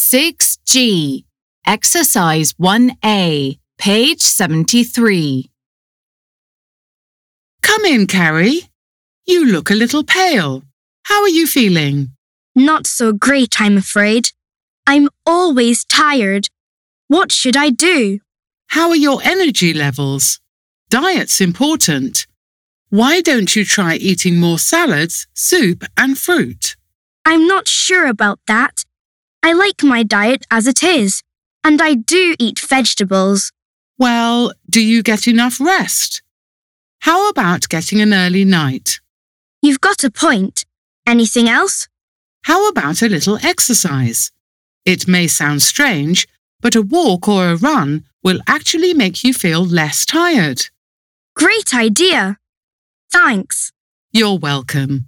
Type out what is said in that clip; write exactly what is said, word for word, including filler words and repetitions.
six G, Exercise one A, page seventy-three. Come in, Carrie. You look a little pale. How are you feeling? Not so great, I'm afraid. I'm always tired. What should I do? How are your energy levels? Diet's important. Why don't you try eating more salads, soup and fruit? I'm not sure about that. I like my diet as it is, and I do eat vegetables. Well, do you get enough rest? How about getting an early night? You've got a point. Anything else? How about a little exercise? It may sound strange, but a walk or a run will actually make you feel less tired. Great idea. Thanks. You're welcome.